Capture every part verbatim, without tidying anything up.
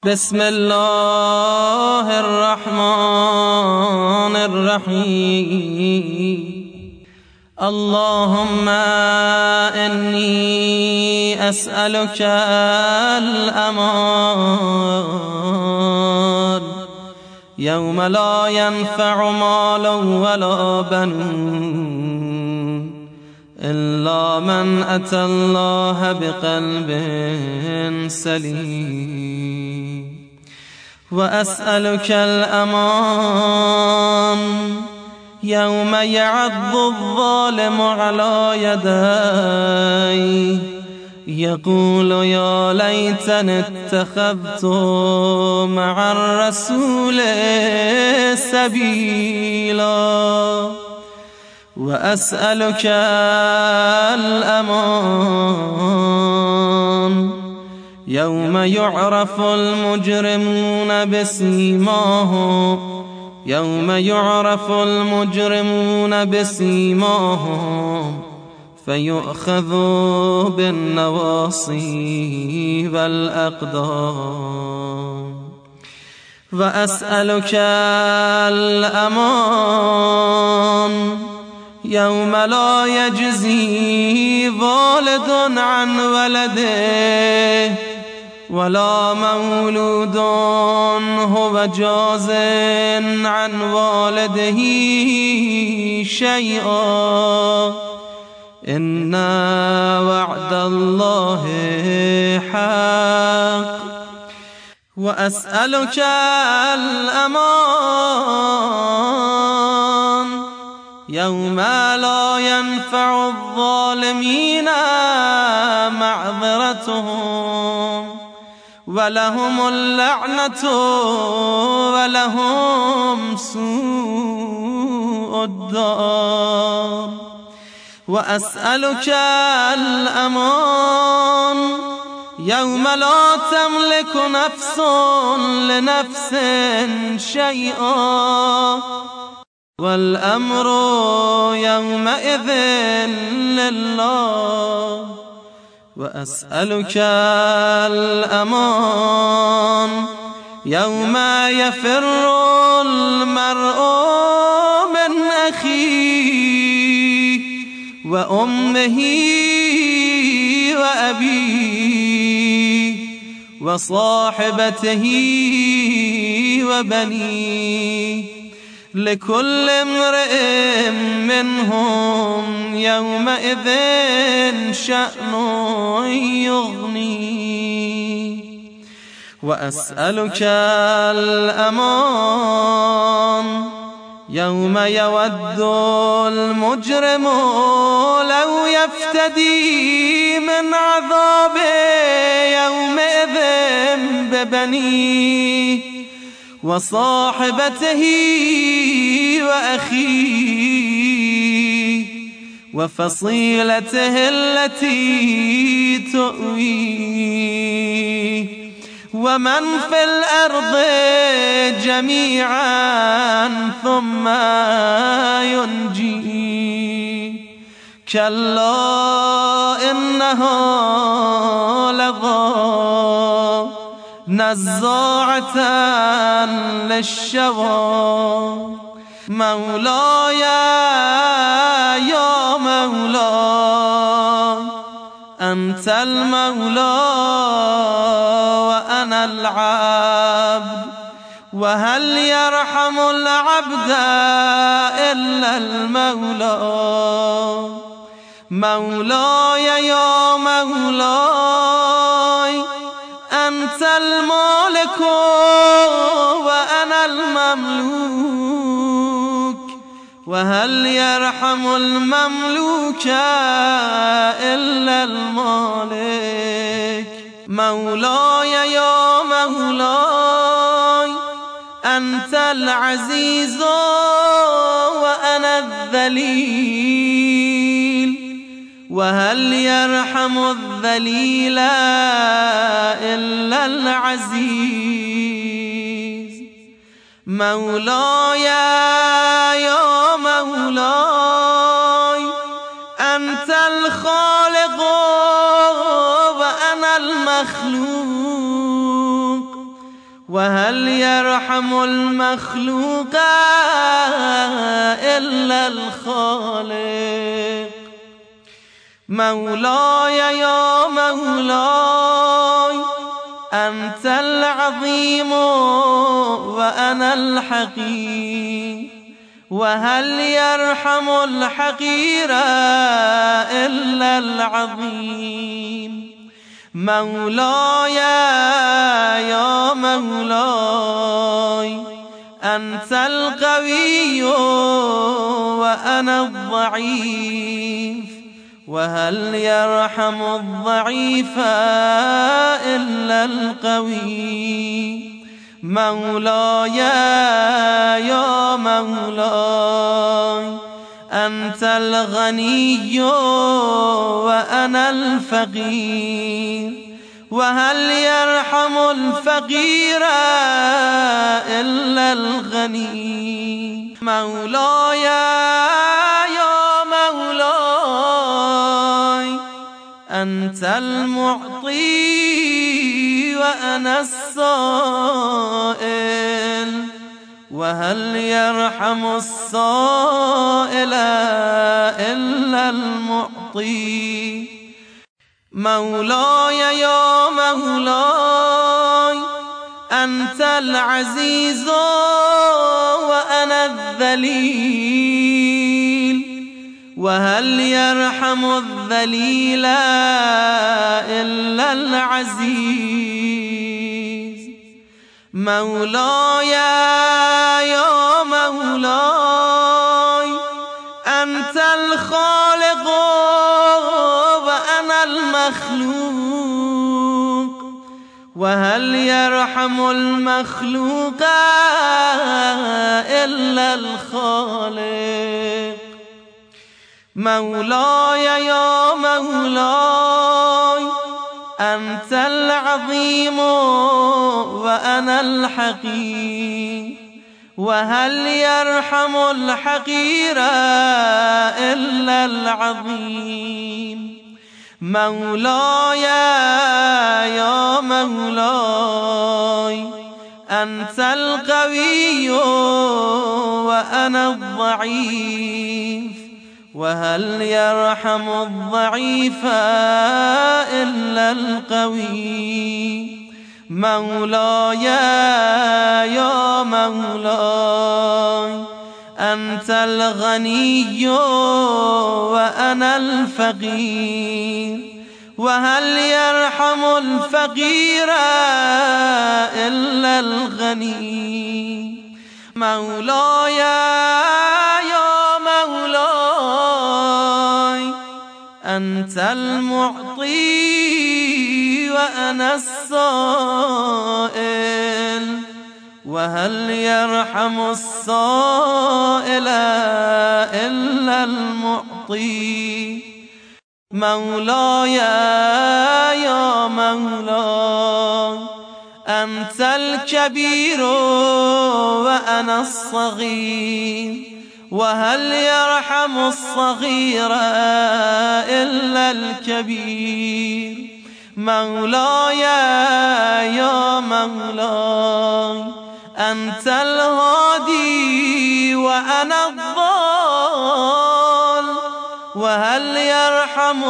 بسم الله الرحمن الرحيم. اللهم إني أسألك الأمان يوم لا ينفع مال ولا بنون إلا من أتى الله بقلب سليم. وأسألك الأمان يوم يعض الظالم على يديه يقول يا ليتني اتخذت مع الرسول سبيلا. وأسألك الأمان يوم يعرف المجرمون بسيماهم يوم يعرف المجرمون بسيماهم فيؤخذ بالنواصي والأقدام. وأسألك الأمان يوم لا يجزي والد عن ولده ولا مولود هو جاز عن والده شيئا إن وعد الله حق. وأسألك الأمان يوم لا ينفع الظالمين معذرتهم ولهم اللعنة ولهم سوء الدار. وأسألك الأمان يوم لا تملك نفس لنفس شيئا والأمر يومئذ لله. وأسألك الأمان يوم يفر المرء من أخيه وأمه وأبيه وصاحبته وبنيه لكل امرئ منهم يومئذ شأن يغنيه. وأسألك الأمان يوم يود المجرم لو يفتدي من عذاب يومئذ ببنيه وصاحبته وأخيه وفصيلته التي تؤويه ومن في الأرض جميعا ثم ينجيه. كلا إنها لظى نزاعة للشوى مولاي يا مولاي أنت المولى وأنا العبد وهل يرحم العبد إلا المولى. مولاي يا مولاي أنت المالك وأنا المملوك وهل يرحم المملوك إلا المالك. مولاي يا مولاي أنت العزيز وأنا الذليل وهل يرحم الذليل إلا العزيز. مولاي يا مولاي أنت الخالق وأنا المخلوق وهل يرحم المخلوق إلا الخالق. مولاي يا مولاي أنت العظيم وأنا الحقير، وهل يرحم الحقير إلا العظيم. مولاي يا مولاي أنت القوي وأنا الضعيف، وهل يرحم الضعيف إلا القوي. مولاي يا مولاي أنت الغني وأنا الفقير، وهل يرحم الفقير إلا الغني. مولاي يا مولاي أنت المعطي وأنا السائل، وهل يرحم السائل إلا المعطي. مولاي يا مولاي أنت العزيز وأنا الذليل، وهل يرحم الذليل إلا العزيز. مولاي يا مولاي أنت الخالق وأنا المخلوق، وهل يرحم المخلوق إلا الخالق. مولاي يا مولاي أنت العظيم وأنا الحقير، وهل يرحم الحقير إلا العظيم. مولاي يا مولاي أنت القوي وأنا الضعيف، وهل يرحم الضعيف إلا القوي. مولاي يا مولاي أنت الغني وأنا الفقير، وهل يرحم الفقير إلا الغني. مولاي يا مولاي أنت المعطي وأنا السائل، وهل يرحم السائل إلا المعطي. مولاي يا مولاي أنت الكبير وأنا الصغير، وهل يرحم الصغير إلا الكبير. مولاي يا مولاي أنت الهادي وأنا الضال، وهل يرحم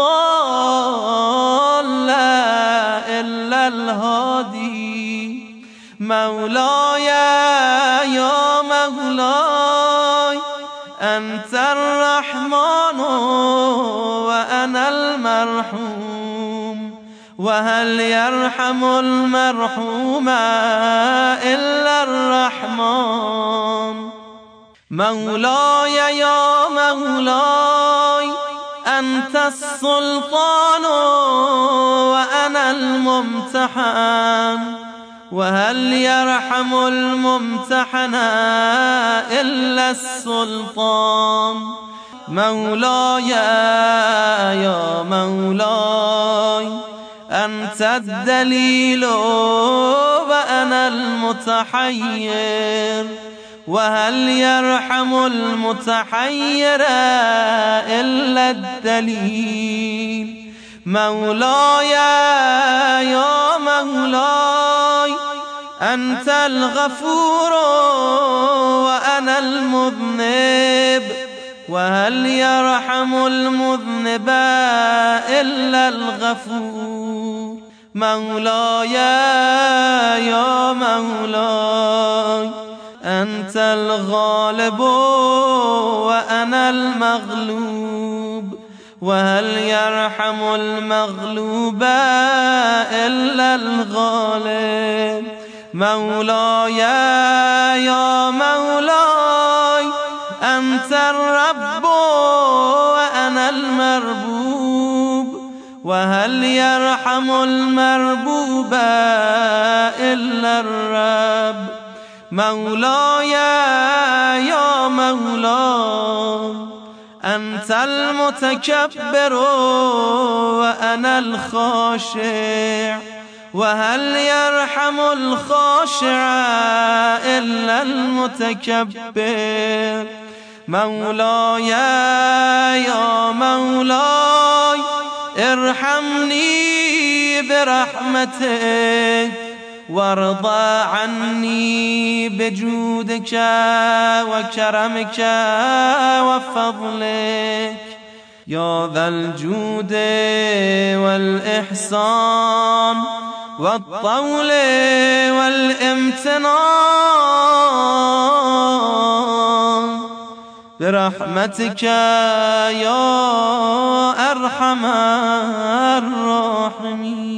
الضال إلا الهادي. مولاي يا مولاي أنت الرحمن وأنا المرحوم، وهل يرحم المرحوم إلا الرحمن. مولاي يا مولاي أنت السلطان وأنا الممتحن، وهل يرحم الممتحن إلا السلطان. مولاي يا مولاي أنت الدليل وأنا المتحير، وهل يرحم المتحير إلا الدليل. مولاي يا مولاي أنت الغفور وأنا المذنب، وهل يرحم المذنب إلا الغفور. مولاي يا مولاي أنت الغالب وأنا المغلوب، وهل يرحم المغلوب إلا الغالب. مولاي يا مولاي أنت الرب وأنا المربوب، وهل يرحم المربوب إلا الرب. مولاي يا مولاي أنت المتكبر وأنا الخاشع، وهل يرحم الخاشع إلا المتكبر. مولاي يا مولاي ارحمني برحمتك، وارضى عني بجودك وكرمك وفضلك. يا ذا الجود والإحسان والطول والامتنان، برحمتك يا أرحم الراحمين.